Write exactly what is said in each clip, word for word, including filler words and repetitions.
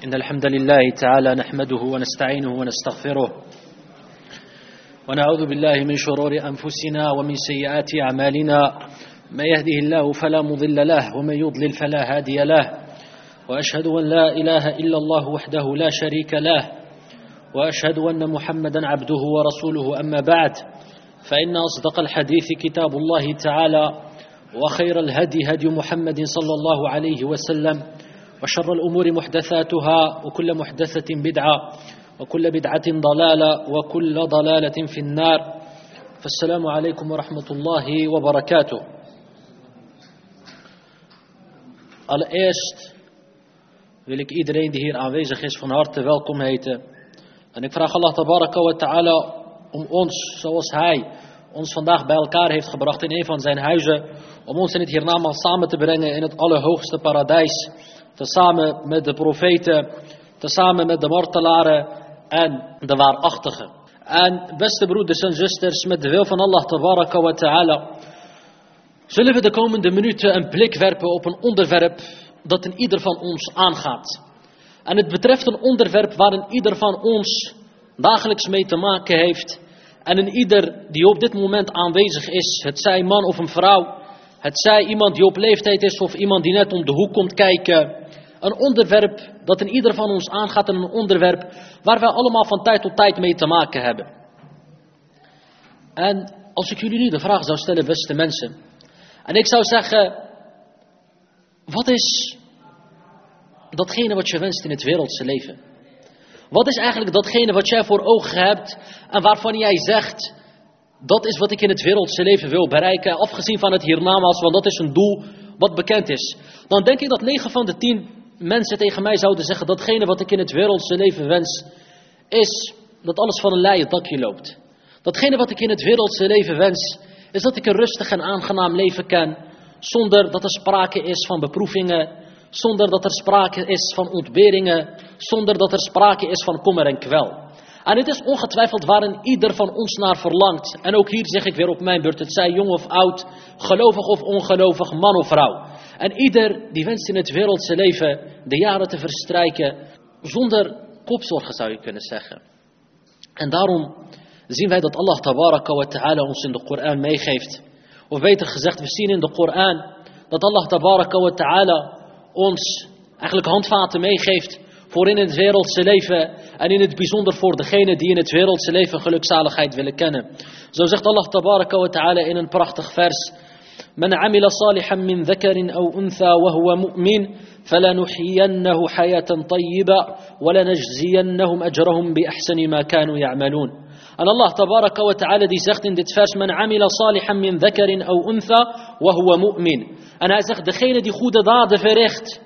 إن الحمد لله تعالى نحمده ونستعينه ونستغفره ونعوذ بالله من شرور أنفسنا ومن سيئات أعمالنا من يهده الله فلا مضل له ومن يضلل فلا هادي له وأشهد أن لا إله إلا الله وحده لا شريك له وأشهد أن محمدا عبده ورسوله أما بعد فإن أصدق الحديث كتاب الله تعالى وخير الهدي هدي محمد صلى الله عليه وسلم وشر الأمور محدثاتها وكل محدثة بدعة وكل بدعة ضلالة وكل ضلالة في النار فالسلام عليكم ورحمة الله وبركاته. Allereerst wil ik iedereen die hier aanwezig is van harte welkom heten. En ik vraag Allah tabaraka wa ta'ala om ons, zoals Hij ons vandaag bij elkaar heeft gebracht in een van zijn huizen, om ons in het hiernamaals samen te brengen in het allerhoogste paradijs, tezamen met de profeten, tezamen met de martelaren en de waarachtigen. En beste broeders en zusters, met de wil van Allah tabaraka wa ta'ala, zullen we de komende minuten een blik werpen op een onderwerp dat in ieder van ons aangaat. En het betreft een onderwerp waarin ieder van ons dagelijks mee te maken heeft. En in ieder die op dit moment aanwezig is, het zij man of een vrouw, het zij iemand die op leeftijd is of iemand die net om de hoek komt kijken. Een onderwerp dat in ieder van ons aangaat en een onderwerp waar wij allemaal van tijd tot tijd mee te maken hebben. En als ik jullie nu de vraag zou stellen, beste mensen. En ik zou zeggen, wat is datgene wat je wenst in het wereldse leven? Wat is eigenlijk datgene wat jij voor ogen hebt en waarvan jij zegt, dat is wat ik in het wereldse leven wil bereiken, afgezien van het hiernamaals, want dat is een doel wat bekend is. Dan denk ik dat negen van de tien mensen tegen mij zouden zeggen, datgene wat ik in het wereldse leven wens, is dat alles van een leien dakje loopt. Datgene wat ik in het wereldse leven wens, is dat ik een rustig en aangenaam leven ken, zonder dat er sprake is van beproevingen, zonder dat er sprake is van ontberingen, zonder dat er sprake is van kommer en kwel. En het is ongetwijfeld waarin ieder van ons naar verlangt. En ook hier zeg ik weer op mijn beurt, het zij jong of oud, gelovig of ongelovig, man of vrouw. En ieder die wenst in het wereldse leven de jaren te verstrijken zonder kopzorgen, zou je kunnen zeggen. En daarom zien wij dat Allah tabaraka wa ta'ala ons in de Koran meegeeft. Of beter gezegd, we zien in de Koran dat Allah tabaraka wa ta'ala ons eigenlijk handvaten meegeeft voor in het wereldse leven en in het bijzonder voor degenen die in het wereldse leven gelukzaligheid willen kennen. Zo zegt Allah tabaraka wa ta'ala in een prachtig vers: Man amila salihan min dhakarin aw untha wa huwa mu'min falanuhyiyannahu hayatan tayyiba wa lanajziyannahum ajrahum bi ahsani ma kanu ya'malun. En Allah tabaraka wa ta'ala die zegt in dit vers: Man amila salihan min dhakarin aw untha wa huwa mu'min. En hij zegt, degene die goede daden verricht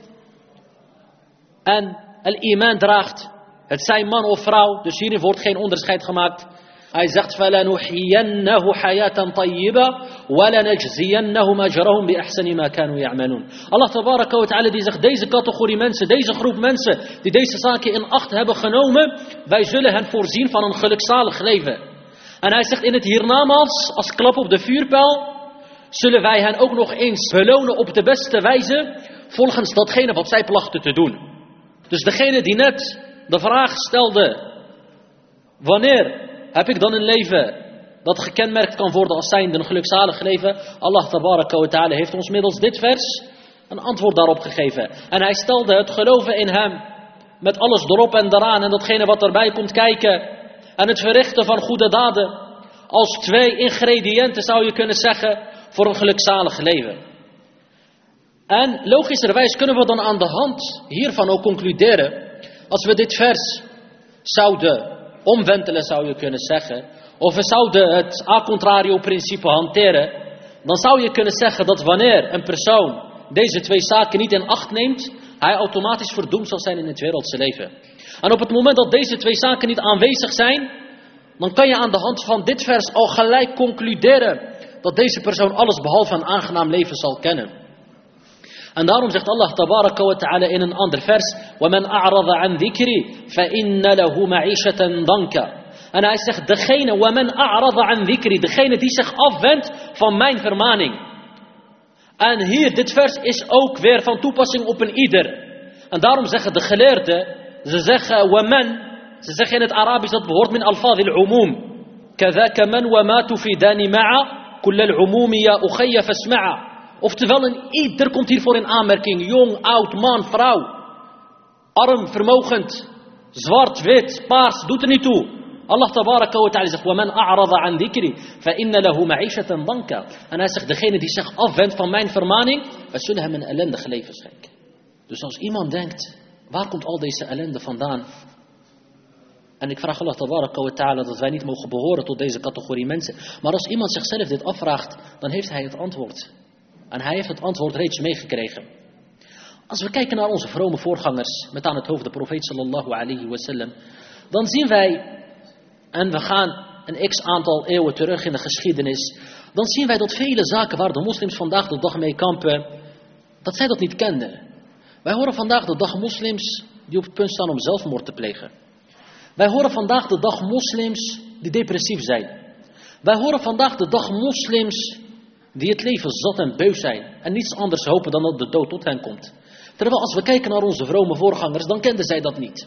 en al-iman draagt, het zij man of vrouw, dus hierin wordt geen onderscheid gemaakt. Hij zegt, فَلَنُحْيَنَّهُ حَيَاةً طَيِّبًا وَلَنَجْزِيَنَّهُمْ أَجْرَهُمْ بِأَحْسَنِ مَا كَانُوا يَعْمَلُونَ. Allah tabaraka wa ta'ala die zegt, deze categorie mensen, deze groep mensen die deze zaken in acht hebben genomen, wij zullen hen voorzien van een gelukzalig leven. En hij zegt in het hiernamaals, als klap op de vuurpijl, zullen wij hen ook nog eens belonen op de beste wijze, volgens datgene wat zij plachten te doen. Dus degene die net de vraag stelde, wanneer heb ik dan een leven dat gekenmerkt kan worden als zijnde een gelukzalig leven? Allah tabaraka wa ta'ala heeft ons middels dit vers een antwoord daarop gegeven. En hij stelde het geloven in hem, met alles erop en eraan en datgene wat erbij komt kijken, en het verrichten van goede daden, als twee ingrediënten zou je kunnen zeggen, voor een gelukzalig leven. En logischerwijs kunnen we dan aan de hand hiervan ook concluderen, als we dit vers zouden omwentelen, zou je kunnen zeggen, of we zouden het a contrario principe hanteren, dan zou je kunnen zeggen dat wanneer een persoon deze twee zaken niet in acht neemt, hij automatisch verdoemd zal zijn in het wereldse leven. En op het moment dat deze twee zaken niet aanwezig zijn, dan kan je aan de hand van dit vers al gelijk concluderen dat deze persoon alles behalve een aangenaam leven zal kennen. En daarom zegt Allah tabaraka wa ta'ala in een ander vers: وَمَنْ أَعْرَضَ عَنْ ذِكْرِي فَإِنَّ لَهُ مَعِيشَةً ضَنْكًا. En hij zegt, degene, وَمَنْ أَعْرَضَ عَنْ ذِكْرِي, degene die zich afwendt van mijn vermaning. En hier, dit vers is ook weer van toepassing op een ieder. En daarom zeggen de geleerden, Ze zeggen waman. Ze zeggen in het Arabisch dat behoort min alfaz al-umum. Kadhaka man wa ma tufidani ma'a. Kull al-umumi ya ukhayya fasma'a. Oftewel, een ieder komt hiervoor in aanmerking. Jong, oud, man, vrouw. Arm, vermogend. Zwart, wit, paars, doet er niet toe. Allah tabaraka wa ta'ala zegt, وَمَنْ أَعْرَضَ عَنْ ذِكْرِ فَإِنَّ لَهُ مَعِيشَةً ضَنْكًا. En hij zegt, degene die zich afwendt van mijn vermaning, wij zullen hem een ellendig leven schenken. Dus als iemand denkt, waar komt al deze ellende vandaan? En ik vraag Allah tabaraka wa ta'ala dat wij niet mogen behoren tot deze categorie mensen. Maar als iemand zichzelf dit afvraagt, dan heeft hij het antwoord. En hij heeft het antwoord reeds meegekregen. Als we kijken naar onze vrome voorgangers, met aan het hoofd de profeet sallallahu alayhi wa sallam, dan zien wij, en we gaan een x aantal eeuwen terug in de geschiedenis, dan zien wij dat vele zaken waar de moslims vandaag de dag mee kampen, dat zij dat niet kenden. Wij horen vandaag de dag moslims die op het punt staan om zelfmoord te plegen. Wij horen vandaag de dag moslims die depressief zijn. Wij horen vandaag de dag moslims die het leven zat en beu zijn en niets anders hopen dan dat de dood tot hen komt. Terwijl als we kijken naar onze vrome voorgangers, dan kenden zij dat niet.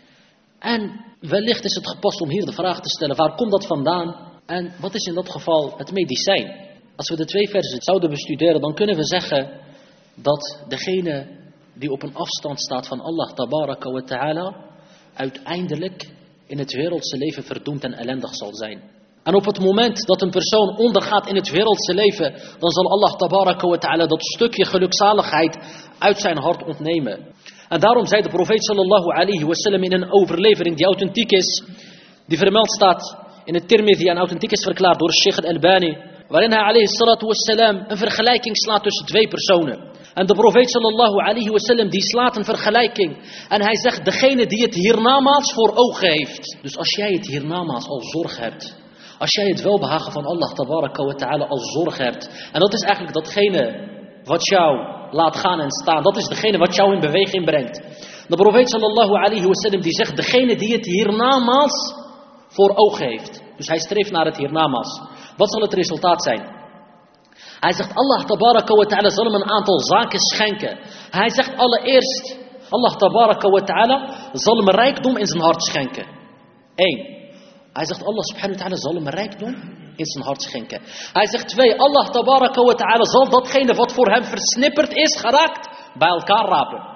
En wellicht is het gepast om hier de vraag te stellen, waar komt dat vandaan? En wat is in dat geval het medicijn? Als we de twee versen zouden bestuderen, dan kunnen we zeggen dat degene die op een afstand staat van Allah tabaraka wa ta'ala, uiteindelijk in het wereldse leven verdoemd en ellendig zal zijn. En op het moment dat een persoon ondergaat in het wereldse leven, dan zal Allah tabaraka wa ta'ala dat stukje gelukzaligheid uit zijn hart ontnemen. En daarom zei de profeet sallallahu alayhi wa sallam in een overlevering die authentiek is, die vermeld staat in het Tirmidhi en authentiek is verklaard door Sheikh al-Albani, waarin hij alayhi salatu wassalam een vergelijking slaat tussen twee personen. En de profeet sallallahu alayhi wa sallam die slaat een vergelijking. En hij zegt, degene die het hiernamaals voor ogen heeft. Dus als jij het hiernamaals al zorg hebt, als jij het welbehagen van Allah tabaraka wa ta'ala al zorg hebt, en dat is eigenlijk datgene wat jou laat gaan en staan, dat is degene wat jou in beweging brengt. De profeet sallallahu alayhi wa sallam die zegt, degene die het hiernamaals voor ogen heeft. Dus hij streeft naar het hiernamaals. Wat zal het resultaat zijn? Hij zegt, Allah tabaraka wa ta'ala zal hem een aantal zaken schenken. Hij zegt allereerst, Allah tabaraka wa ta'ala zal hem rijkdom in zijn hart schenken. Eén. Hij zegt, Allah subhanahu wa ta'ala zal hem rijkdom in zijn hart schenken. Hij zegt twee, Allah tabaraka wa ta'ala zal datgene wat voor hem versnipperd is geraakt, bij elkaar rapen.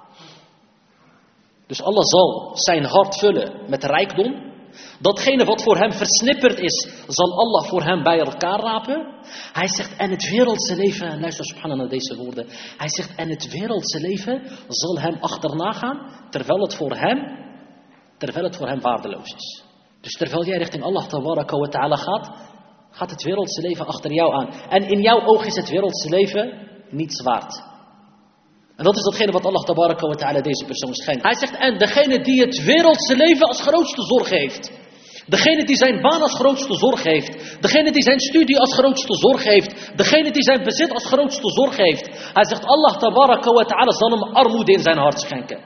Dus Allah zal zijn hart vullen met rijkdom. Datgene wat voor hem versnipperd is, zal Allah voor hem bij elkaar rapen. Hij zegt, en het wereldse leven, luister subhanallah naar deze woorden. Hij zegt, en het wereldse leven zal hem achterna gaan, terwijl het voor hem, terwijl het voor hem waardeloos is. Dus terwijl jij richting Allah tabaraka wa ta'ala gaat, gaat het wereldse leven achter jou aan. En in jouw oog is het wereldse leven niets waard. En dat is datgene wat Allah tabaraka wa ta'ala deze persoon schenkt. Hij zegt, en degene die het wereldse leven als grootste zorg heeft. Degene die zijn baan als grootste zorg heeft. Degene die zijn studie als grootste zorg heeft. Degene die zijn bezit als grootste zorg heeft. Hij zegt, Allah tabaraka wa ta'ala zal hem armoede in zijn hart schenken.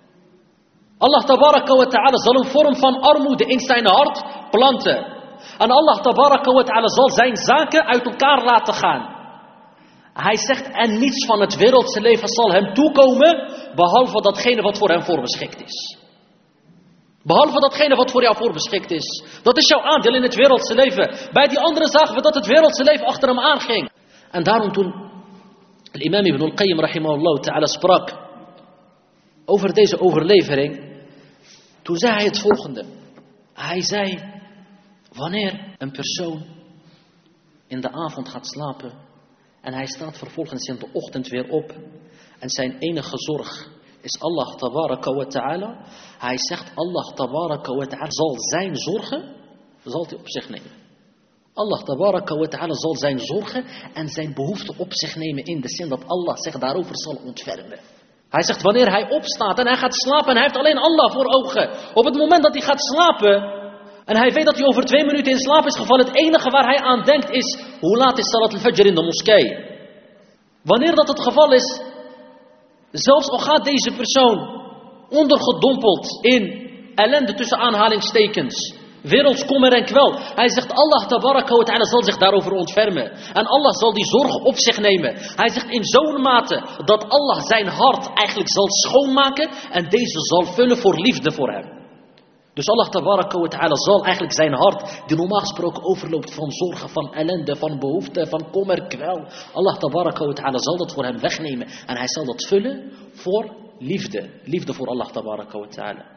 Allah tabaraka wa ta'ala zal een vorm van armoede in zijn hart planten. En Allah tabaraka wa ta'ala zal zijn zaken uit elkaar laten gaan. Hij zegt, en niets van het wereldse leven zal hem toekomen, behalve datgene wat voor hem voorbeschikt is. Behalve datgene wat voor jou voorbeschikt is. Dat is jouw aandeel in het wereldse leven. Bij die anderen zagen we dat het wereldse leven achter hem aanging. En daarom toen de imam Ibn al-Qayyim rahimahullah ta'ala sprak over deze overlevering, toen zei hij het volgende. Hij zei, wanneer een persoon in de avond gaat slapen en hij staat vervolgens in de ochtend weer op en zijn enige zorg is Allah tabaraka wa ta'ala. Hij zegt, Allah tabaraka wa ta'ala zal zijn zorgen, zal hij op zich nemen. Allah tabaraka wa ta'ala zal zijn zorgen en zijn behoeften op zich nemen, in de zin dat Allah zich daarover zal ontfermen. Hij zegt, wanneer hij opstaat en hij gaat slapen en hij heeft alleen Allah voor ogen. Op het moment dat hij gaat slapen en hij weet dat hij over twee minuten in slaap is gevallen, het enige waar hij aan denkt is, hoe laat is Salat al-Fajr in de moskee? Wanneer dat het geval is, zelfs al gaat deze persoon ondergedompeld in ellende tussen aanhalingstekens, werelds kommer en kwel. Hij zegt Allah tabaraka wa ta'ala zal zich daarover ontfermen. En Allah zal die zorgen op zich nemen. Hij zegt in zo'n mate dat Allah zijn hart eigenlijk zal schoonmaken en deze zal vullen voor liefde voor hem. Dus Allah tabaraka wa ta'ala zal eigenlijk zijn hart, die normaal gesproken overloopt van zorgen, van ellende, van behoefte, van kommer, kwel. Allah tabaraka wa ta'ala zal dat voor hem wegnemen. En hij zal dat vullen voor liefde. Liefde voor Allah tabaraka wa ta'ala.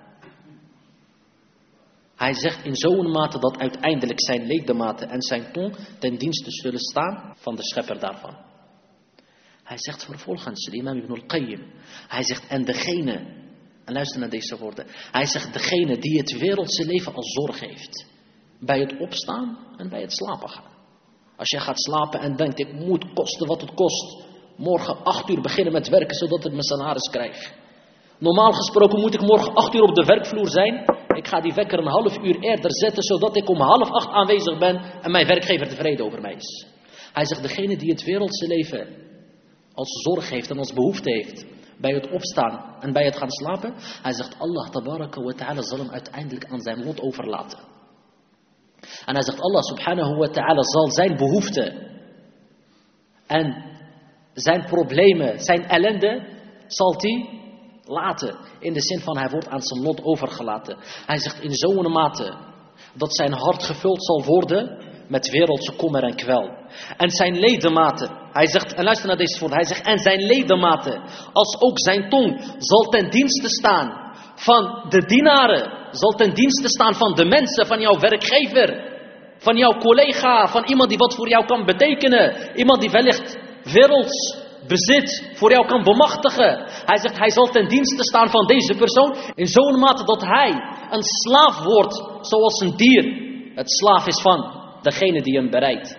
Hij zegt in zo'n mate dat uiteindelijk zijn ledematen en zijn tong ten dienste zullen staan van de schepper daarvan. Hij zegt vervolgens, de imam Ibn al-Qayyim, hij zegt en degene, en luister naar deze woorden, hij zegt degene die het wereldse leven als zorg heeft, bij het opstaan en bij het slapen gaan. Als jij gaat slapen en denkt ik moet kosten wat het kost, morgen acht uur beginnen met werken zodat ik mijn salaris krijg. Normaal gesproken moet ik morgen acht uur op de werkvloer zijn. Ik ga die wekker een half uur eerder zetten, zodat ik om half acht aanwezig ben en mijn werkgever tevreden over mij is. Hij zegt, degene die het wereldse leven als zorg heeft en als behoefte heeft, bij het opstaan en bij het gaan slapen. Hij zegt, Allah tabaraka wa ta'ala zal hem uiteindelijk aan zijn lot overlaten. En hij zegt, Allah subhanahu wa ta'ala zal zijn behoeften en zijn problemen, zijn ellende, zal hij laten. In de zin van hij wordt aan zijn lot overgelaten. Hij zegt in zo'n mate dat zijn hart gevuld zal worden met wereldse kommer en kwel. En zijn ledematen, hij zegt, en luister naar deze woorden, hij zegt en zijn ledematen, als ook zijn tong, zal ten dienste staan van de dienaren, zal ten dienste staan van de mensen, van jouw werkgever, van jouw collega, van iemand die wat voor jou kan betekenen, iemand die wellicht werelds bezit voor jou kan bemachtigen. Hij zegt, hij zal ten dienste staan van deze persoon in zo'n mate dat hij een slaaf wordt, zoals een dier het slaaf is van degene die hem bereidt.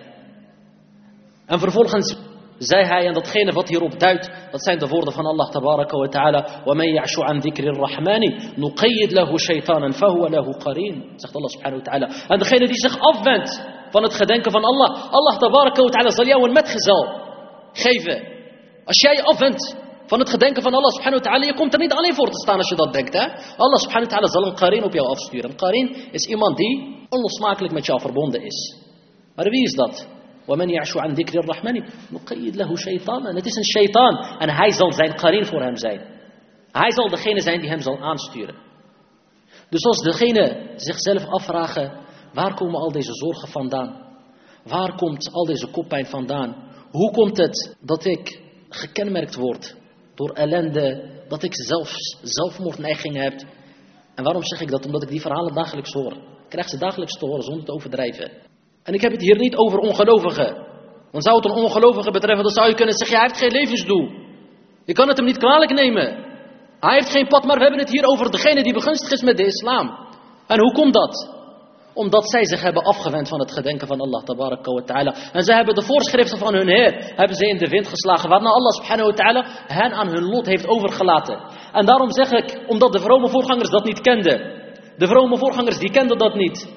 En vervolgens zei hij, en datgene wat hierop duidt, dat zijn de woorden van Allah tabaraka wa ta'ala, وَمَنْ يَعْشُ عَنْ ذِكْرِ الرَّحْمَنِ نُقَيِّدْ لَهُ شَيْطَانًا فَهُوَ لَهُ قَرِينٌ. Zegt Allah subhanahu wa ta'ala. En degene die zich afwendt van het gedenken van Allah, Allah tabaraka wa ta'ala zal jou een metgezel geven. Als jij je afwendt van het gedenken van Allah subhanahu wa ta'ala, je komt er niet alleen voor te staan als je dat denkt. Hè? Allah subhanahu wa ta'ala zal een qarin op jou afsturen. Een qarin is iemand die onlosmakelijk met jou verbonden is. Maar wie is dat? وَمَنْ يَعْشُ عَنْ ذِكْرِ الرَّحْمَنِ نُقَيِّدْ لَهُ شَيْطَانًا. En het is een shaitaan. En hij zal zijn qarin voor hem zijn. Hij zal degene zijn die hem zal aansturen. Dus als degene zichzelf afvragen, waar komen al deze zorgen vandaan? Waar komt al deze koppijn vandaan? Hoe komt het dat ik gekenmerkt word door ellende, dat ik zelfs zelfmoordneigingen heb? En waarom zeg ik dat? Omdat ik die verhalen dagelijks hoor. Ik krijg ze dagelijks te horen zonder te overdrijven. En ik heb het hier niet over ongelovigen. Want zou het een ongelovige betreffen, dan zou je kunnen zeggen, hij heeft geen levensdoel. Je kan het hem niet kwalijk nemen. Hij heeft geen pad, maar we hebben het hier over degene die begunstigd is met de islam. En hoe komt dat? Omdat zij zich hebben afgewend van het gedenken van Allah tabaraka wa ta'ala. En zij hebben de voorschriften van hun Heer, hebben ze in de wind geslagen. Waarna Allah subhanahu wa ta'ala hen aan hun lot heeft overgelaten. En daarom zeg ik, omdat de vrome voorgangers dat niet kenden. De vrome voorgangers die kenden dat niet.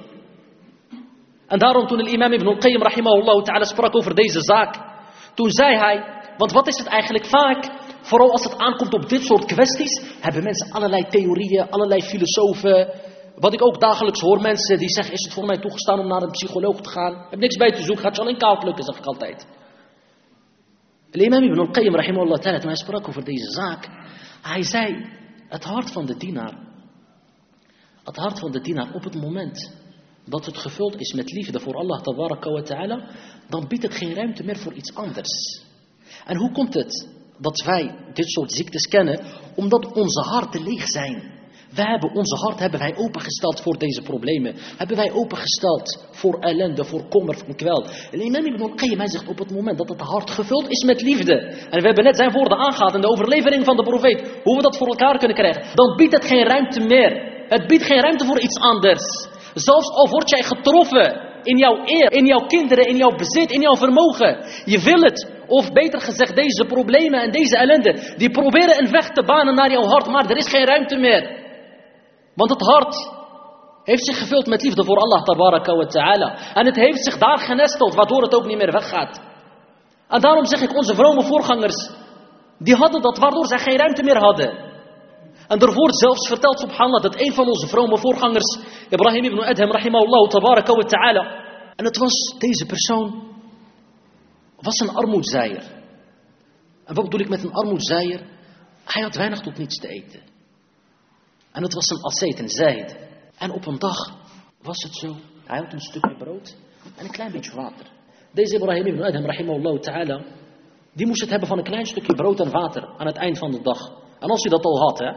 En daarom toen de imam Ibn al-Qayyim rahimahullah ta'ala sprak over deze zaak. Toen zei hij, want wat is het eigenlijk vaak? Vooral als het aankomt op dit soort kwesties, hebben mensen allerlei theorieën, allerlei filosofen. Wat ik ook dagelijks hoor, mensen die zeggen, is het voor mij toegestaan om naar een psycholoog te gaan? Ik heb niks bij te zoeken, gaat je alleen kaal plukken, zeg ik altijd. De imam Ibn al-Qayyim rahimahullah ta'ala, toen hij sprak over deze zaak, hij zei, het hart van de dienaar, het hart van de dienaar op het moment dat het gevuld is met liefde voor Allah tabaraka wa ta'ala, dan biedt het geen ruimte meer voor iets anders. En hoe komt het dat wij dit soort ziektes kennen? Omdat onze harten leeg zijn. Wij hebben onze hart hebben wij opengesteld voor deze problemen. Hebben wij opengesteld voor ellende, voor kommer, voor kwel. En imam Ibn al-Qayyim, hij zegt op het moment dat het hart gevuld is met liefde. En we hebben net zijn woorden aangehaald in de overlevering van de profeet. Hoe we dat voor elkaar kunnen krijgen. Dan biedt het geen ruimte meer. Het biedt geen ruimte voor iets anders. Zelfs al word jij getroffen in jouw eer, in jouw kinderen, in jouw bezit, in jouw vermogen. Je wil het. Of beter gezegd, deze problemen en deze ellende, die proberen een weg te banen naar jouw hart. Maar er is geen ruimte meer. Want het hart heeft zich gevuld met liefde voor Allah tabaraka wa ta'ala. En het heeft zich daar genesteld, waardoor het ook niet meer weggaat. En daarom zeg ik, onze vrome voorgangers, die hadden dat, waardoor zij geen ruimte meer hadden. En er wordt zelfs verteld, subhanallah, dat een van onze vrome voorgangers, Ibrahim ibn Adham, rahimahullah, tabaraka wa ta'ala. En het was, deze persoon, was een armoedzaaier. En wat bedoel ik met een armoedzaaier? Hij had weinig tot niets te eten. En het was een ascet, een zaid. En op een dag was het zo, hij had een stukje brood en een klein beetje water. Deze Ibrahim ibn Adham, rahimahullah ta'ala, die moest het hebben van een klein stukje brood en water aan het eind van de dag. En als hij dat al had, hè.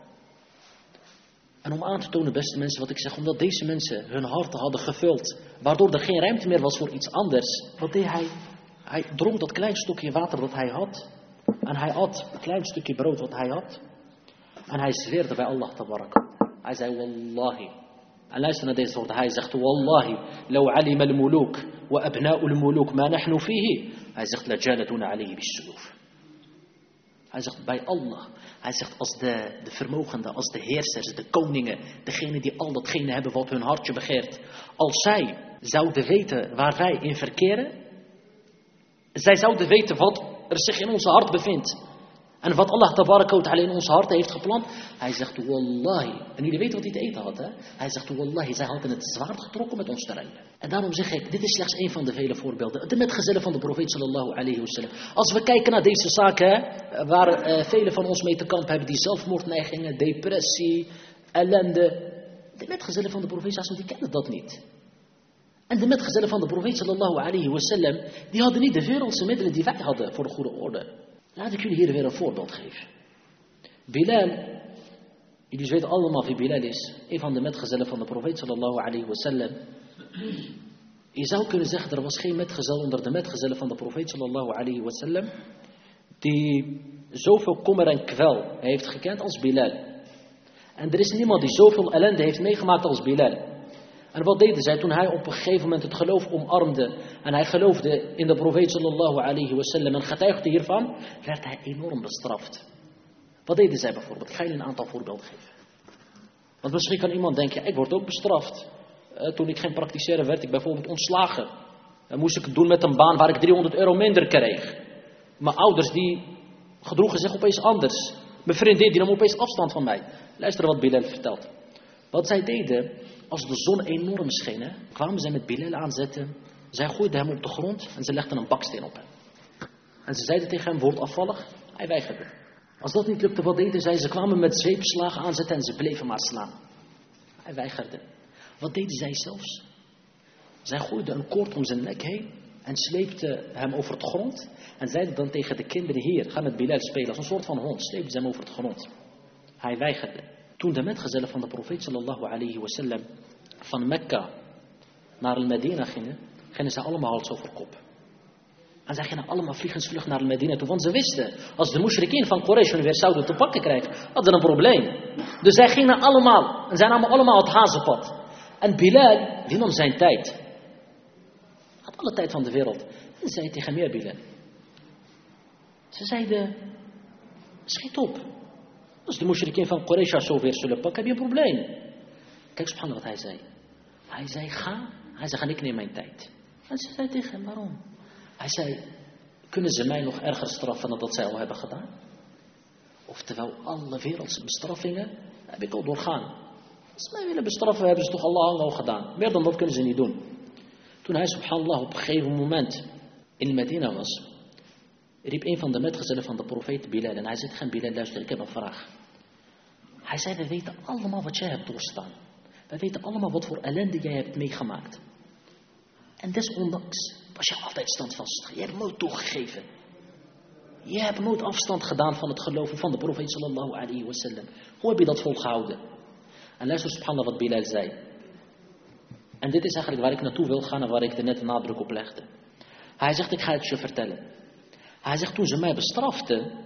En om aan te tonen, beste mensen, wat ik zeg, omdat deze mensen hun harten hadden gevuld, waardoor er geen ruimte meer was voor iets anders. Wat deed hij? Hij dronk dat klein stukje water dat hij had. En hij at een klein stukje brood wat hij had. En hij zweerde bij Allah tabaraka. Hij zei, wallahi. En luister naar deze woorden. Hij zegt, wallahi, law alima al-muluk wa abna'u al-muluk ma nahnu fihi. Hij zegt, la jaladuna alayhi bis-suluf. Hij zegt, bij Allah. Hij zegt, als de, de vermogenden, als de heersers, de koningen, degenen die al datgene hebben wat hun hartje begeert. Als zij zouden weten waar wij in verkeren. Zij zouden weten wat er zich in onze hart bevindt. En wat Allah tabaraka wa ta'ala in onze harten heeft geplant. Hij zegt, wallahi. En jullie weten wat hij te eten had, hè? Hij zegt, wallahi, zij hadden het zwaard getrokken met ons te rijden. En daarom zeg ik, dit is slechts een van de vele voorbeelden. De metgezellen van de profeet sallallahu alayhi wa sallam. Als we kijken naar deze zaken, hè, waar uh, velen van ons mee te kamp hebben. Die zelfmoordneigingen, depressie, ellende. De metgezellen van de profeet sallallahu alayhi wa sallam, die kennen dat niet. En de metgezellen van de profeet sallallahu alayhi wa sallam, die hadden niet de wereldse middelen die wij hadden voor de goede orde. Laat ik jullie hier weer een voorbeeld geven. Bilal, jullie weten allemaal wie Bilal is. Een van de metgezellen van de profeet sallallahu alayhi wa sallam. Je zou kunnen zeggen, er was geen metgezel onder de metgezellen van de profeet sallallahu alayhi wa sallam. Die zoveel kommer en kwel heeft gekend als Bilal. En er is niemand die zoveel ellende heeft meegemaakt als Bilal. En wat deden zij toen hij op een gegeven moment het geloof omarmde en hij geloofde in de profeet sallallahu alayhi wa sallam en getuigde hiervan, werd hij enorm bestraft. Wat deden zij bijvoorbeeld? Ik ga je een aantal voorbeelden geven. Want misschien kan iemand denken, ja, ik word ook bestraft. Uh, toen ik geen prakticeren werd ik bijvoorbeeld ontslagen. Dan moest ik het doen met een baan waar ik driehonderd euro minder kreeg. Mijn ouders die gedroegen zich opeens anders. Mijn vriendin die nam opeens afstand van mij. Luister wat Bilal vertelt. Wat zij deden, als de zon enorm scheen, hè, kwamen zij met Bilal aanzetten. Zij gooiden hem op de grond en ze legden een baksteen op hem. En ze zeiden tegen hem, word afvallig. Hij weigerde. Als dat niet lukte, wat deden zij? Ze kwamen met zweepslagen aanzetten en ze bleven maar slaan. Hij weigerde. Wat deden zij zelfs? Zij gooiden een koord om zijn nek heen en sleepten hem over het grond. En zeiden dan tegen de kinderen, hier, ga met Bilal spelen. Als een soort van hond, sleepten ze hem over het grond. Hij weigerde. Toen de metgezellen van de profeet sallallahu alayhi wa sallam van Mekka naar Medina gingen, gingen ze allemaal hals over kop. En zij gingen allemaal vliegensvlug naar Medina toe, want ze wisten, als de mushrikeen van Quraysh hun weer zouden te pakken krijgen, hadden ze een probleem. Dus zij gingen allemaal, en zij namen allemaal het hazenpad. En Bilal, die nam zijn tijd. Hij had alle tijd van de wereld. En zei tegen meer Bilal. Ze zeiden, schiet op. Als de mushrikeen van Quraysh zo weer zullen pakken, heb je een probleem. Kijk, subhanallah wat hij zei. Hij zei, ga. Hij zei, ik neem mijn tijd. En ze zei tegen hem, waarom? Hij zei, kunnen ze mij nog erger straffen dan dat zij al hebben gedaan? Oftewel, alle wereldse bestraffingen heb ik al doorgaan. Als ze mij willen bestraffen, hebben ze toch Allah al gedaan. Meer dan dat kunnen ze niet doen. Toen hij, subhanallah, op een gegeven moment in Medina was, riep een van de metgezellen van de profeet Bilal. En hij zei tegen Bilal, luister, ik heb een vraag. Hij zei, we weten allemaal wat jij hebt doorstaan. We weten allemaal wat voor ellende jij hebt meegemaakt. En desondanks was je altijd standvastig. Je hebt nooit toegegeven. Je hebt nooit afstand gedaan van het geloven van de profeet sallallahu alayhi wa sallam. Hoe heb je dat volgehouden? En luister subhanallah wat Bilal zei. En dit is eigenlijk waar ik naartoe wil gaan en waar ik er net een nadruk op legde. Hij zegt, ik ga het je vertellen. Hij zegt, toen ze mij bestraften.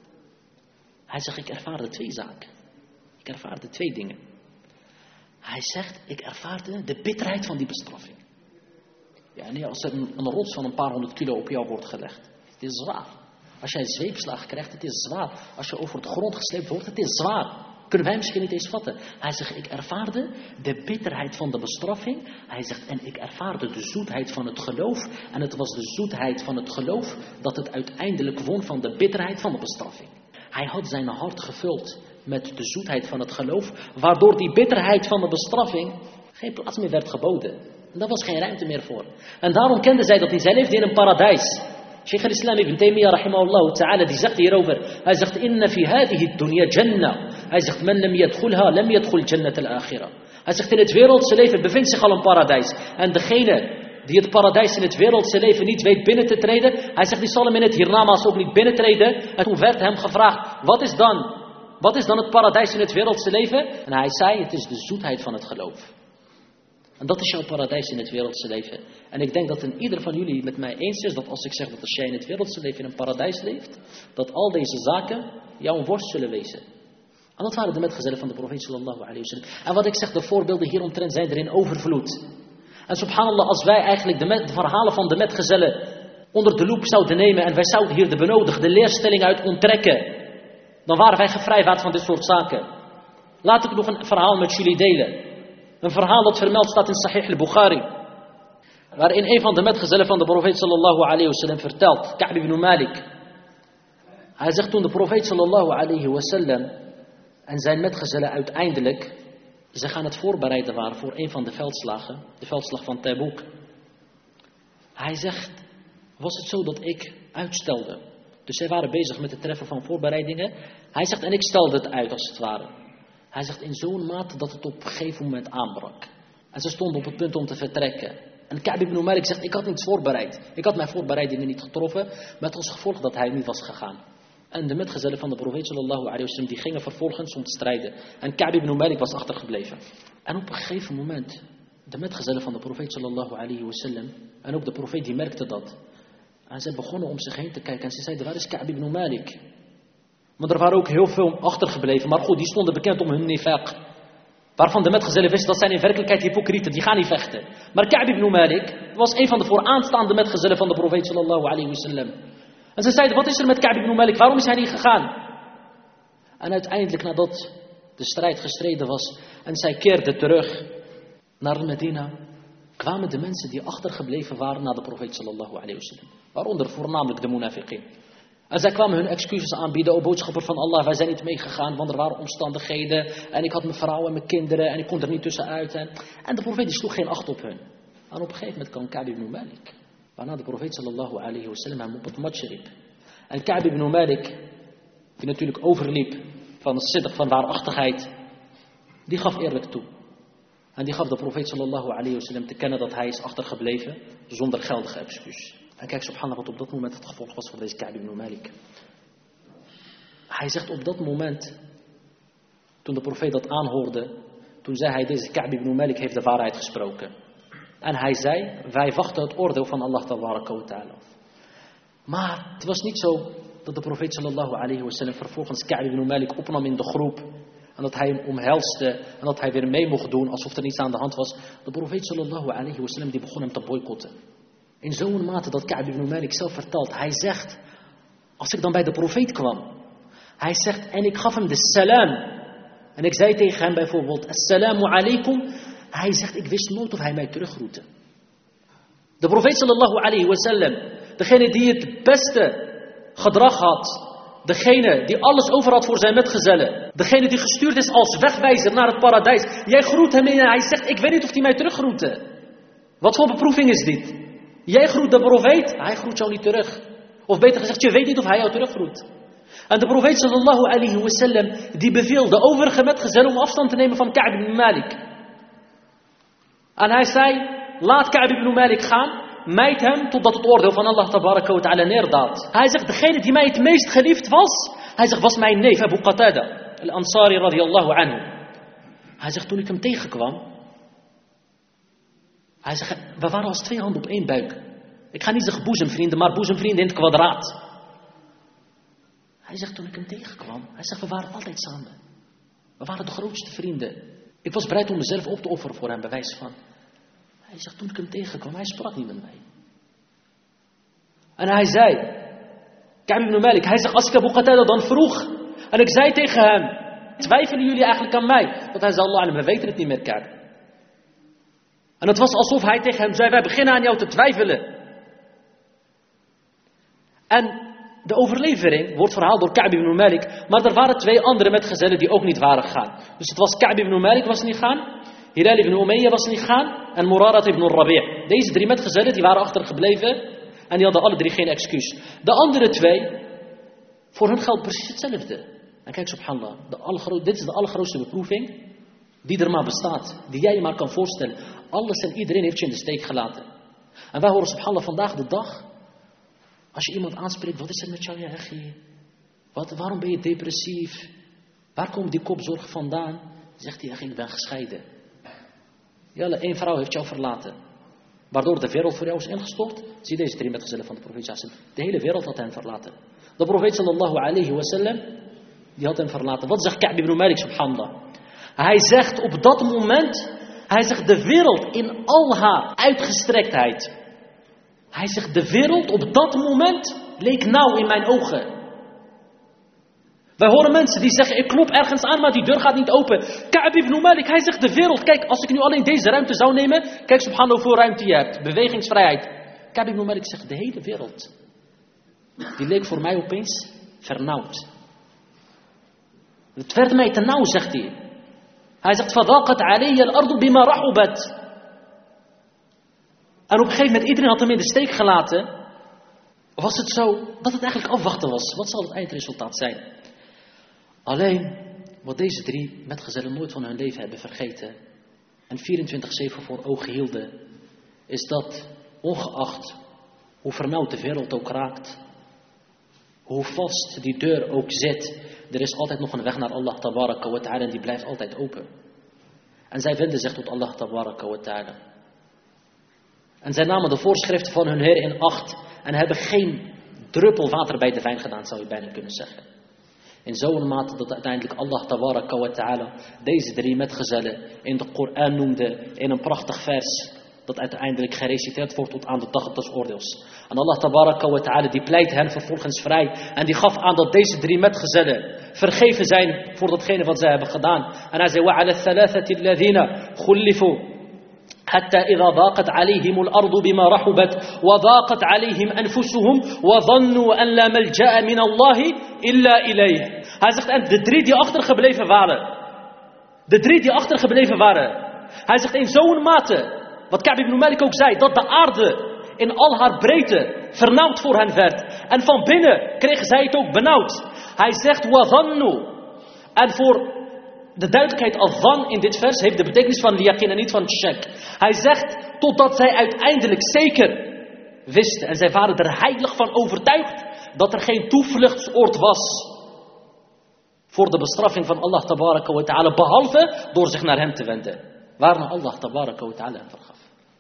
Hij zegt, ik ervaarde twee zaken. Ik ervaarde twee dingen. Hij zegt, ik ervaarde de bitterheid van die bestraffing. Ja, nee, als er een, een rots van een paar honderd kilo op jou wordt gelegd. Het is zwaar. Als jij een zweepslag krijgt, het is zwaar. Als je over de grond gesleept wordt, het is zwaar. Kunnen wij misschien niet eens vatten. Hij zegt, ik ervaarde de bitterheid van de bestraffing. Hij zegt, en ik ervaarde de zoetheid van het geloof. En het was de zoetheid van het geloof dat het uiteindelijk won van de bitterheid van de bestraffing. Hij had zijn hart gevuld met de zoetheid van het geloof, waardoor die bitterheid van de bestraffing geen plaats meer werd geboden. En daar was geen ruimte meer voor. En daarom kenden zij dat niet. Zij leefden in een paradijs. Sheikh al-Islam ibn Taymiyyah rahimahullah ta'ala, die zegt hierover, hij zegt, inna fi hadihi dunya jannah. Hij zegt, man lam yadkhulha, lam yadkhul jannat al-akhirah. Hij zegt, in het wereldse leven bevindt zich al een paradijs. En degene die het paradijs in het wereldse leven niet weet binnen te treden, hij zegt, die zal hem in het hiernamaals ook niet binnentreden. En toen werd hem gevraagd, wat is dan, wat is dan het paradijs in het wereldse leven? En hij zei, het is de zoetheid van het geloof. En dat is jouw paradijs in het wereldse leven. En ik denk dat een ieder van jullie met mij eens is dat als ik zeg dat als jij in het wereldse leven in een paradijs leeft, dat al deze zaken jou een worst zullen wezen. En dat waren de metgezellen van de profeet sallallahu alayhi wa sallam. En wat ik zeg, de voorbeelden hieromtrent zijn er in overvloed. En subhanallah, als wij eigenlijk de, met, de verhalen van de metgezellen onder de loep zouden nemen en wij zouden hier de benodigde leerstelling uit onttrekken, dan waren wij gevrijwaard van dit soort zaken. Laat ik nog een verhaal met jullie delen. Een verhaal dat vermeld staat in Sahih al-Bukhari. Waarin een van de metgezellen van de profeet sallallahu alayhi wa sallam vertelt, Ka'b ibn Malik. Hij zegt, toen de profeet sallallahu alayhi wa sallam en zijn metgezellen uiteindelijk, ze gaan het voorbereiden waren voor een van de veldslagen, de veldslag van Tabuk. Hij zegt, was het zo dat ik uitstelde. Dus zij waren bezig met het treffen van voorbereidingen. Hij zegt, en ik stelde het uit als het ware. Hij zegt, in zo'n mate dat het op een gegeven moment aanbrak. En ze stonden op het punt om te vertrekken. En Ka'b ibn Malik zegt, ik had niets voorbereid. Ik had mijn voorbereidingen niet getroffen, met als gevolg dat hij niet was gegaan. En de metgezellen van de profeet sallallahu alayhi wa sallam, die gingen vervolgens om te strijden. En Ka'b ibn Malik was achtergebleven. En op een gegeven moment, de metgezellen van de profeet sallallahu alayhi wa sallam, en ook de profeet die merkte dat. En ze begonnen om zich heen te kijken en ze zeiden, waar is Ka'b ibn Malik? Maar er waren ook heel veel achtergebleven. Maar goed, die stonden bekend om hun nifaq. Waarvan de metgezellen wisten, dat zijn in werkelijkheid hypocrieten, die gaan niet vechten. Maar Ka'b ibn Malik was een van de vooraanstaande metgezellen van de profeet sallallahu alayhi wa sallam. En ze zeiden, wat is er met Ka'b ibn Malik? Waarom is hij niet gegaan? En uiteindelijk, nadat de strijd gestreden was en zij keerden terug naar Medina, kwamen de mensen die achtergebleven waren naar de profeet sallallahu alayhi wa sallam. Waaronder voornamelijk de munafiqin. En zij kwamen hun excuses aanbieden, o boodschapper van Allah, wij zijn niet meegegaan, want er waren omstandigheden. En ik had mijn vrouw en mijn kinderen en ik kon er niet tussenuit. En, en de profeet die sloeg geen acht op hun. En op een gegeven moment kwam Ka'b ibn Malik. Waarna de profeet sallallahu alayhi wa sallam hem op het matje riep. En Ka'b ibn Malik, die natuurlijk overliep van sidq, van waarachtigheid, die gaf eerlijk toe. En die gaf de profeet sallallahu alayhi wa sallam te kennen dat hij is achtergebleven zonder geldige excuus. En kijk, subhanallah, wat op dat moment het gevolg was voor deze Ka'b ibn Malik. Hij zegt op dat moment, toen de profeet dat aanhoorde, toen zei hij, deze Ka'b ibn Malik heeft de waarheid gesproken. En hij zei, wij wachten het oordeel van Allah tabaraka wa ta'ala. Maar het was niet zo dat de profeet sallallahu alayhi wa sallam vervolgens Ka'b ibn Malik opnam in de groep. En dat hij hem omhelste en dat hij weer mee mocht doen alsof er niets aan de hand was. De profeet sallallahu alayhi wa sallam die begon hem te boycotten. In zo'n mate dat Ka'b ibn Malik zelf vertelt. Hij zegt, als ik dan bij de profeet kwam. Hij zegt, en ik gaf hem de salam. En ik zei tegen hem bijvoorbeeld, assalamu alaikum. Hij zegt, ik wist nooit of hij mij terugroette. De profeet sallallahu alayhi wa sallam, degene die het beste gedrag had. Degene die alles over had voor zijn metgezellen. Degene die gestuurd is als wegwijzer naar het paradijs. Jij groet hem in en hij zegt, ik weet niet of hij mij teruggroette. Wat voor beproeving is dit? Jij groet de profeet, hij groet jou niet terug. Of beter gezegd, je weet niet of hij jou teruggroet. En de profeet sallallahu alayhi wa sallam, die beveelde de overige metgezellen om afstand te nemen van Ka'b ibn Malik. En hij zei, laat Ka'b ibn Malik gaan. Mijt hem totdat het oordeel van Allah tabaraka wa ta'ala neerdaalt. Hij zegt, degene die mij het meest geliefd was. Hij zegt, was mijn neef Abu Qatada. Al-Ansari radiyallahu anhu. Hij zegt, toen ik hem tegenkwam. Hij zegt, we waren als twee handen op één buik. Ik ga niet zeggen boezemvrienden, maar boezemvrienden in het kwadraat. Hij zegt, toen ik hem tegenkwam. Hij zegt, we waren altijd samen. We waren de grootste vrienden. Ik was bereid om mezelf op te offeren voor hem, bij wijze van. Hij zegt, toen ik hem tegenkwam, hij sprak niet met mij. En hij zei, Ka'b ibn Malik, hij zegt, als ik Abu Qatada dan vroeg. En ik zei tegen hem, twijfelen jullie eigenlijk aan mij? Want hij zei, Allah, we weten het niet meer, Ka'b. En het was alsof hij tegen hem zei, wij beginnen aan jou te twijfelen. En De overlevering wordt verhaald door Ka'b ibn Malik. Maar er waren twee andere metgezellen die ook niet waren gegaan. Dus het was Ka'b ibn Malik was niet gegaan. Hilal ibn Umayya was niet gegaan. En Murarat ibn Rabi'. Deze drie metgezellen die waren achtergebleven. En die hadden alle drie geen excuus. De andere twee, voor hun geldt precies hetzelfde. En kijk, subhanallah. De allergro- dit is de allergrootste beproeving die er maar bestaat. Die jij je maar kan voorstellen. Alles en iedereen heeft je in de steek gelaten. En wij horen subhanallah vandaag de dag. Als je iemand aanspreekt, wat is er met jou, ja, echi? Wat, waarom ben je depressief? Waar komt die kopzorg vandaan? Dan zegt hij, echi, ik ben gescheiden. Jelle, één vrouw heeft jou verlaten. Waardoor de wereld voor jou is ingestort. Zie deze drie metgezellen van de profeet. De hele wereld had hen verlaten. De profeet sallallahu alayhi wa sallam, die had hem verlaten. Wat zegt Ka'b ibn Malik, subhanallah? Hij zegt op dat moment, hij zegt de wereld in al haar uitgestrektheid. Hij zegt de wereld op dat moment leek nauw in mijn ogen. Wij horen mensen die zeggen, ik klop ergens aan, maar die deur gaat niet open. Ka'b ibn Malik, hij zegt de wereld. Kijk, als ik nu alleen deze ruimte zou nemen. Kijk, subhanallah, hoeveel ruimte je hebt. Bewegingsvrijheid. Ka'b ibn Malik zegt, de hele wereld. Die leek voor mij opeens vernauwd. Het werd mij te nauw, zegt hij. Hij zegt, fadaqat alayya al-ardu bima rahubat. En op een gegeven moment, iedereen had hem in de steek gelaten. Was het zo dat het eigenlijk afwachten was. Wat zal het eindresultaat zijn? Alleen, wat deze drie metgezellen nooit van hun leven hebben vergeten. En vierentwintig zeven voor ogen hielden. Is dat, ongeacht hoe vernauwd de wereld ook raakt. Hoe vast die deur ook zit. Er is altijd nog een weg naar Allah tabaraka wa ta'ala. En die blijft altijd open. En zij wenden zich tot Allah tabaraka wa ta'ala. En zij namen de voorschriften van hun Heer in acht. En hebben geen druppel water bij de wijn gedaan, zou je bijna kunnen zeggen. In zo'n mate dat uiteindelijk Allah tabaraka wa ta'ala deze drie metgezellen in de Koran noemde in een prachtig vers. Dat uiteindelijk gereciteerd wordt tot aan de dag des oordeels. En Allah tabaraka wa ta'ala die pleit hen vervolgens vrij. En die gaf aan dat deze drie metgezellen vergeven zijn voor datgene wat zij hebben gedaan. En hij zei, وَعَلَى الثَّلَاثَةِ الَّذِينَ خُلِّفُوا حتى إذا ضاقت عليهم الأرض بما رحبت وضاقت عليهم أنفسهم وظنوا أن لا ملجأ من الله إلا إليه. Hij zegt, en de drie die achtergebleven waren. De drie die achtergebleven waren. Hij zegt in zo'n mate, wat Ka'b ibn Malik ook zei, dat de aarde in al haar breedte vernauwd voor hen werd. En van binnen kregen zij het ook benauwd. Hij zegt, وَظَنُّوا. En voor de duidelijkheid al-dhan in dit vers heeft de betekenis van liyaqin en niet van shak. Hij zegt, totdat zij uiteindelijk zeker wisten. En zij waren er heilig van overtuigd dat er geen toevluchtsoord was voor de bestraffing van Allah tabaraka wa ta'ala. Behalve door zich naar hem te wenden. Waarna Allah tabaraka wa ta'ala hem vergaf.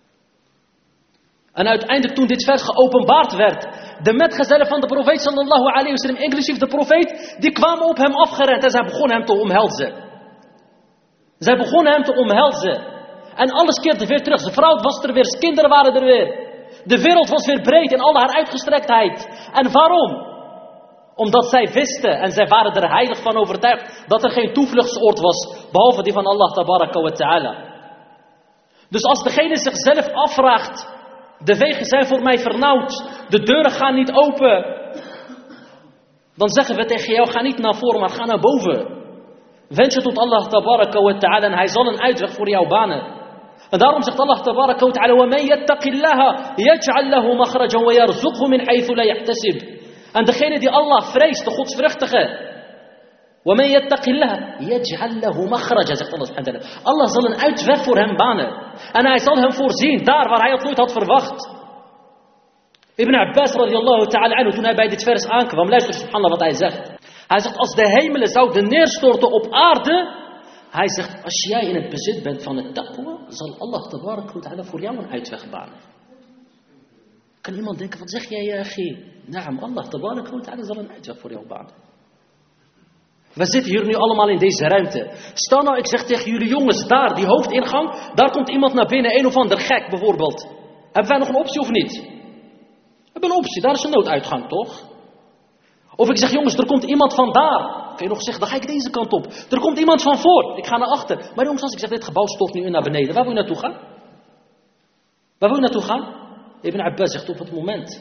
En uiteindelijk toen dit vers geopenbaard werd. De metgezellen van de profeet sallallahu alayhi wa sallam, inclusief de profeet. Die kwamen op hem afgerend en zij begonnen hem te omhelzen. Zij begonnen hem te omhelzen. En alles keerde weer terug. De vrouw was er weer, de kinderen waren er weer. De wereld was weer breed in al haar uitgestrektheid. En waarom? Omdat zij wisten en zij waren er heilig van overtuigd dat er geen toevluchtsoord was. Behalve die van Allah tabaraka wa ta'ala. Dus als degene zichzelf afvraagt. De wegen zijn voor mij vernauwd. De deuren gaan niet open. Dan zeggen we tegen jou, ga niet naar voren, maar ga naar boven. Wend je tot Allah tabaraka wa ta'ala en hij zal een uitweg voor jou banen. En daarom zegt Allah tabaraka wa ta'ala, وَمَنْ يَتَّقِ اللَّهَ يَجْعَلْ لَهُ مَخْرَجًا وَيَرْزُقْهُ مِنْ حَيْثُ لَا يَحْتَسِبْ. En degene die Allah vreest, de godsvruchtige. وَمَنْ يَتَّقِ اللَّهَ يَجْعَلْ لَهُ مَخْرَجًا, zegt Allah subhanahu wa ta'ala. Allah zal een uitweg voor hem banen. En hij zal hem voorzien, daar waar hij het nooit had verwacht. Ibn Abbas radiyallahu ta'ala anhu, toen hij bij dit vers aankwam, luister subhanallah wat hij zegt. Hij zegt, als de hemelen zouden neerstorten op aarde. Hij zegt, als jij in het bezit bent van het taqwa, zal Allah tabaraka wa ta'ala voor jou een uitweg banen. Kan iemand denken, wat zeg jij, ja, G? Naam, Allah tabaraka wa ta'ala zal een uitweg voor jou banen. We zitten hier nu allemaal in deze ruimte. Stel nou, ik zeg tegen jullie jongens, daar, die hoofdingang, daar komt iemand naar binnen, een of ander gek bijvoorbeeld. Hebben wij nog een optie of niet? We hebben een optie, daar is een nooduitgang, toch? Of ik zeg, jongens, er komt iemand van daar. Kun je nog zeggen, dan ga ik deze kant op. Er komt iemand van voor, ik ga naar achter. Maar jongens, als ik zeg, dit gebouw stort nu in naar beneden. Waar wil je naartoe gaan? Waar wil je naartoe gaan? Ibn Abbas zegt, op het moment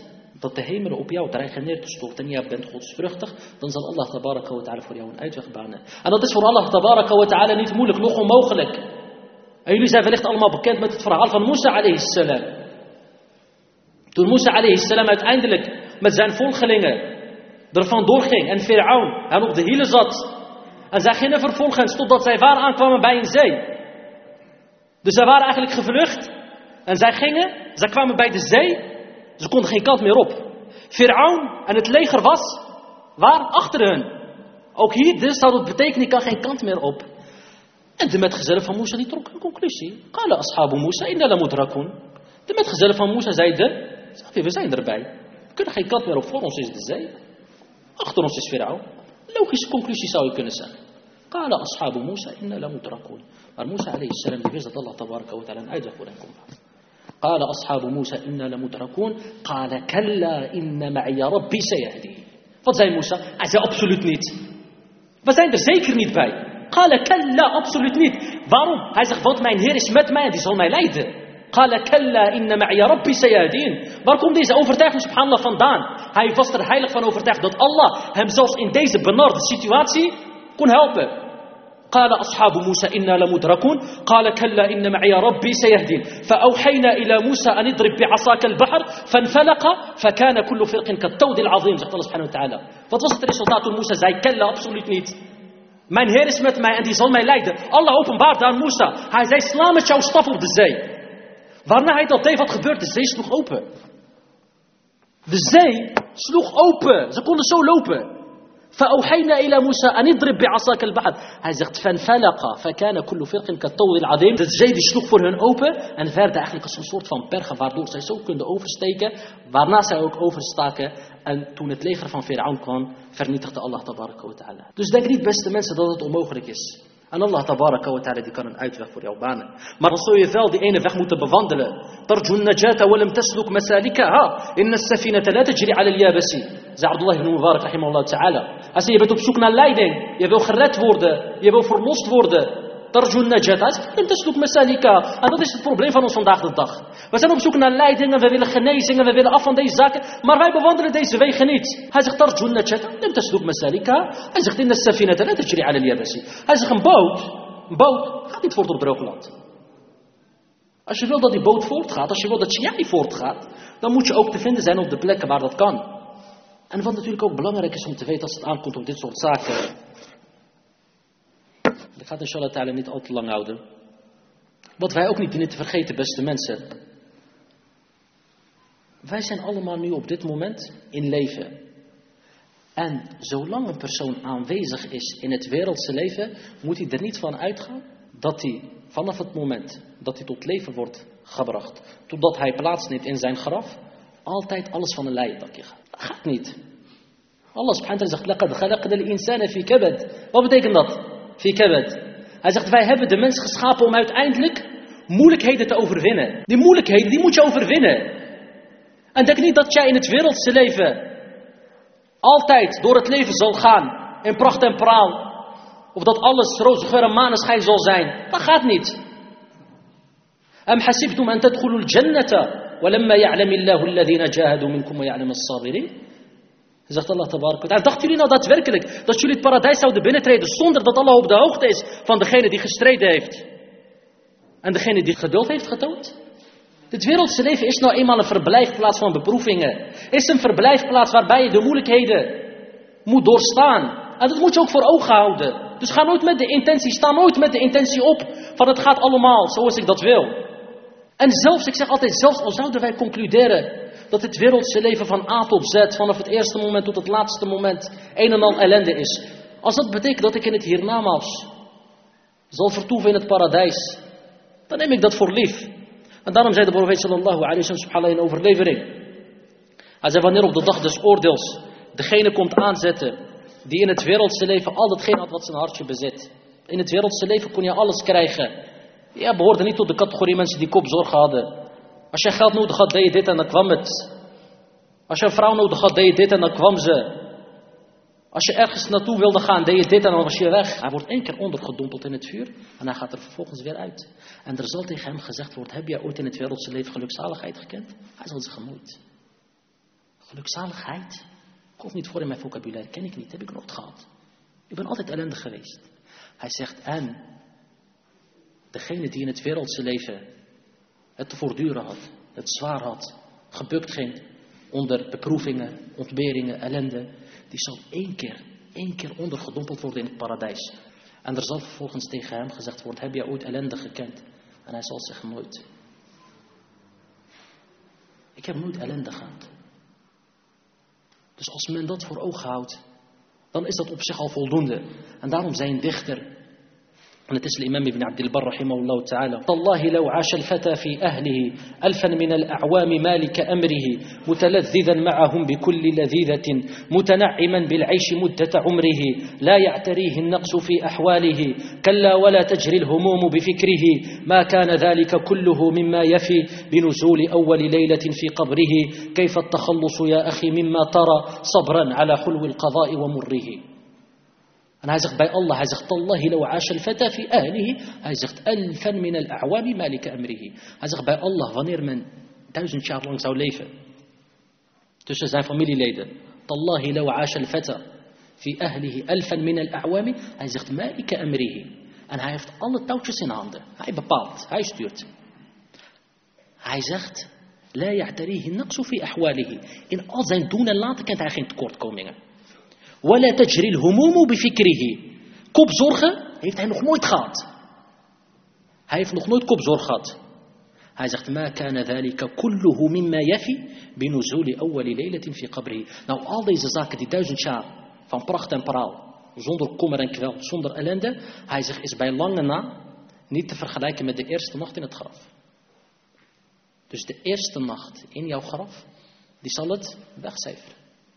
dat de hemelen op jou dreigen neer te storten en jij bent godsvruchtig, dan zal Allah tabaraka wa ta'ala voor jou een uitweg banen. En dat is voor Allah tabaraka wa ta'ala niet moeilijk, nog onmogelijk. En jullie zijn wellicht allemaal bekend met het verhaal van Musa alayhi salam. Toen Musa alayhi salam uiteindelijk met zijn volgelingen ervan doorging en Fir'aun hen op de hielen zat. En zij gingen vervolgens totdat zij waar aankwamen bij een zee. Dus zij waren eigenlijk gevlucht. En zij gingen, zij kwamen bij de zee. Ze konden geen kant meer op. Fir'aun en het leger was waar? Achter hun. Ook hier dus zou dat betekenen, ik kan geen kant meer op. En de metgezellen van Musa die trok een conclusie. Qala ashabu Musa inna la mudrakun. De metgezellen van Musa zeiden, we zijn erbij. We kunnen geen kant meer op, voor ons is de zee. Achter ons is Fir'aun. Logische conclusie zou je kunnen zeggen. Qala ashabu Musa inna la mudrakun. Maar Musa alayhi salam die wist dat Allah tabaraka wa ta'ala een uitweg voor hem kon maken. Qala ashabu Musa inna la mudrakun. Qala kalla inna ma'iya rabbi sayahdi. Wat zei Musa? Hij zei absoluut niet. We zijn er zeker niet bij. Qala kalla, absoluut niet. Waarom? Hij zegt, want mijn Heer is met mij en die zal mij leiden. Qala kalla inna ma'iya rabbi sayahdin. Waar komt deze overtuiging subhanallah vandaan? Hij was er heilig van overtuigd dat Allah hem zelfs in deze benarde situatie kon helpen. قال أصحاب موسى إنا لمدركون قال كلا إن معي ربي سيهدين فأوحينا إلى موسى أن اضرب بعصاك البحر فانفلق فكان كل فرق كالطود العظيم zegt Allah subhanahu wa ta'ala. Wat was het resultaat toen Musa zei? Kella, absoluut niet. Mijn Heer is met mij en die zal mij leiden. Allah openbaarde aan Musa. Hij zei, sla met jouw staf op de zee. Waarna hij dat deed, wat gebeurde? De zee sloeg open. De zee sloeg open. Ze konden zo lopen. فأوحينا إلى موسى أن اضرب بعصاك البحر. Hij zegt فانفلق فكان كل فرق كالطود العظيم. De zee die sloeg voor hun open en werden eigenlijk als een soort van bergen waardoor zij zo konden oversteken. Waarna zij ook overstaken. En toen het leger van Fir'aun kwam, vernietigde Allah tabaraka wa ta'ala. Dus denk niet, beste mensen, dat het onmogelijk is. En Allah tabaraka wa ta'ala die kan een uitweg voor jou banen. Maar dan zul je wel die ene weg moeten bewandelen. Tarjun najata wa lam tasluk masalikaha. Inna as-safinata la tajri 'ala al-yabasi. Zei Abdullah ibn Mubarak rahimahullah ta'ala. Hij zei, je bent op zoek naar leiding. Je wil gered worden. Je wil verlost worden. Tarjun najata. Lam tasluk masalikaha. En dat is het probleem van ons vandaag de dag. We zijn op zoek naar leiding en we willen genezing en we willen af van deze zaken. Maar wij bewandelen deze wegen niet. Hij zegt, tarjun najata. Lam tasluk masalikaha. Hij zegt, inna as-safinata la tajri 'ala al-yabasi. Hij zegt, een boot, een boot gaat niet voort op droog land. Als je wil dat die boot voortgaat, als je wil dat jij voortgaat, dan moet je ook te vinden zijn op de plekken waar dat kan. En wat natuurlijk ook belangrijk is om te weten als het aankomt op dit soort zaken. Ik ga het inshallah ta'ala niet al te lang houden. Wat wij ook niet dienen te vergeten, beste mensen. Wij zijn allemaal nu op dit moment in leven. En zolang een persoon aanwezig is in het wereldse leven, moet hij er niet van uitgaan dat hij vanaf het moment dat hij tot leven wordt gebracht, totdat hij plaatsneemt in zijn graf, altijd alles van een leien dakje gaat. Dat gaat niet. Allah subhanahu wa ta'ala zegt, لَقَدْ خَلَقْنَا الْإِنسَانَ فِي كَبَدٍ. Wat betekent dat? Fi kabad. Hij zegt, wij hebben de mens geschapen om uiteindelijk moeilijkheden te overwinnen. Die moeilijkheden, die moet je overwinnen. En denk niet dat jij in het wereldse leven altijd door het leven zal gaan in pracht en praal. Of dat alles roze geur en maneschijn zal zijn. Dat gaat niet. Am hasibtum an tadkhulu al-jannata walamma ya'lamu Allahu alladhina jahadu minkum wa ya'lamu as-sabirin. Zegt Allah tabarak wa ta'ala. Dachten jullie nou daadwerkelijk dat jullie het paradijs zouden binnentreden zonder dat Allah op de hoogte is van degene die gestreden heeft en degene die geduld heeft getoond? Dit wereldse leven is nou eenmaal een verblijfplaats van beproevingen. Is een verblijfplaats waarbij je de moeilijkheden moet doorstaan. En dat moet je ook voor ogen houden. Dus ga nooit met de intentie, sta nooit met de intentie op van het gaat allemaal zoals ik dat wil. En zelfs, ik zeg altijd, zelfs al zouden wij concluderen dat het wereldse leven van A tot Z, vanaf het eerste moment tot het laatste moment, een en al ellende is. Als dat betekent dat ik in het hiernamaals zal vertoeven in het paradijs, dan neem ik dat voor lief. En daarom zei de profeet sallallahu alayhi wa sallam subhanallah in overlevering. Hij zei, wanneer op de dag des oordeels degene komt aanzetten die in het wereldse leven al datgene had wat zijn hartje bezit. In het wereldse leven kon je alles krijgen. Je behoorde niet tot de categorie mensen die kopzorgen hadden. Als je geld nodig had, deed je dit en dan kwam het. Als je een vrouw nodig had, deed je dit en dan kwam ze. Als je ergens naartoe wilde gaan, deed je dit en dan was je weg. Hij wordt één keer ondergedompeld in het vuur en hij gaat er vervolgens weer uit. En er zal tegen hem gezegd worden, heb jij ooit in het wereldse leven gelukzaligheid gekend? Hij zal zeggen, nooit. Gelukzaligheid? Komt niet voor in mijn vocabulaire, ken ik niet, heb ik nooit gehad. Ik ben altijd ellendig geweest. Hij zegt, en degene die in het wereldse leven het te voortduren had, het zwaar had, gebukt ging onder beproevingen, ontberingen, ellende, die zal één keer, één keer ondergedompeld worden in het paradijs. En er zal vervolgens tegen hem gezegd worden, heb jij ooit ellende gekend? En hij zal zeggen, nooit. Ik heb nooit ellende gehad. Dus als men dat voor ogen houdt, dan is dat op zich al voldoende. En daarom zei een dichter, en het is de imam ibn Abdul Barr rahimahullah ta'ala, Tallahi law aasha al-fata fi ahlihi alfan min al-a'wami malika amrihi mutaladhidan ma'ahum bikulli ladhidatin mutana'man bil-'ayshi muddata 'umrihi la ya'tarihi an-naqsu fi ahwalihi kalla wa la tajri al-humum bifikrihi ma kana dhalika kulluhu mimma yafi binuzuli awwal laylatin fi qabrihi kayfa at-takhallus ya akhi mimma tara sabran 'ala hulwi al-qada'i wa murrihi. En hij zegt bij Allah, hij zegt, Tallahi law aasha al-fata fi ahlihi. Hij zegt, alfan min al-a'wami malika amrihi. Hij zegt bij Allah, wanneer men duizend jaar lang zou leven tussen zijn familieleden. Tallahi law aasha al-fata fi ahlihi alfan min al-a'wami. Hij zegt, malika amrihi. En hij heeft alle touwtjes in handen. Hij bepaalt, hij stuurt. Hij zegt, la ya'tarihi naqsu fi ahwalihi. In al zijn doen en laten kent hij geen tekortkomingen. وَلَا تَجْرِي الْهُمُومُ بِفِكْرِهِ. Kopzorgen heeft hij nog nooit gehad. Hij heeft nog nooit kopzorg gehad. Hij zegt, مَا كَانَ ذَلِكَ كُلُّهُ مِمَّا يَفِي بِنُزُولِ أَوَّلِ لَيْلَةٍ فِي قَبْرِهِ. Nou, al deze zaken, die duizend jaar van pracht en praal, zonder kommer en kwel, zonder ellende, hij zegt, is bij lange na niet te vergelijken met de eerste nacht in het graf. Dus de eerste nacht in jouw graf, die zal het wegcijferen.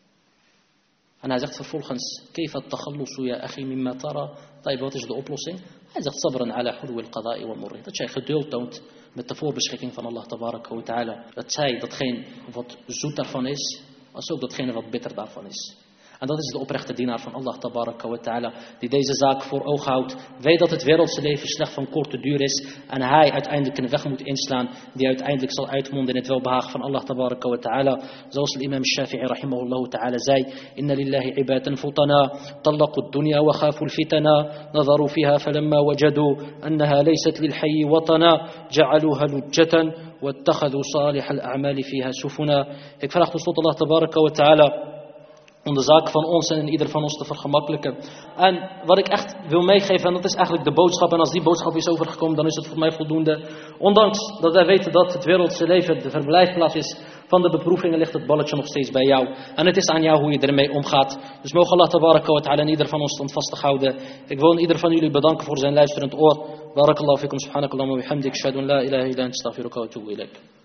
En hij zegt vervolgens, Kayfa at-takhallusu ya akhi mimma tara. Tayyib, wat is de oplossing? Hij zegt, sabran ala hulwi al-qada'i wa murri. Dat jij geduld toont met de voorbeschikking van Allah tabaraka wa ta'ala. Dat zij datgene wat zoet daarvan is, als ook datgene wat bitter daarvan is. En dat is de oprechte dienaar van Allah tabaraka wa ta'ala, die deze zaak voor ogen houdt. Weet dat het wereldse leven slecht van korte duur is. En hij uiteindelijk een weg moet inslaan die uiteindelijk zal uitmonden in het welbehagen van Allah tabaraka wa ta'ala. Zoals de imam Shafi'i rahimahullah ta'ala zei. Inna lillahi ibadan futana. Tallaqu ad-dunya wa khafu al-fitana. Nadharu fiha falamma wajadu. Annaha laysat lil hayyi watana. Ja'aluha lujjatan. Wattakhadhu salih al-a'mali fiha sufuna. Ik vraag dus tot Allah tabaraka wa ta'ala om de zaak van ons en ieder van ons te vergemakkelijken. En wat ik echt wil meegeven, en dat is eigenlijk de boodschap. En als die boodschap is overgekomen, dan is het voor mij voldoende. Ondanks dat wij weten dat het wereldse leven de verblijfplaats is van de beproevingen, ligt het balletje nog steeds bij jou. En het is aan jou hoe je ermee omgaat. Dus mogen Allah tabaraka wa ta'ala en ieder van ons standvastig houden. Ik wil ieder van jullie bedanken voor zijn luisterend oor. Barakallahu fikum, subhanakallahumma wa bihamdik, ashhadu an la ilaha illa anta, astaghfiruka wa atubu ilaik.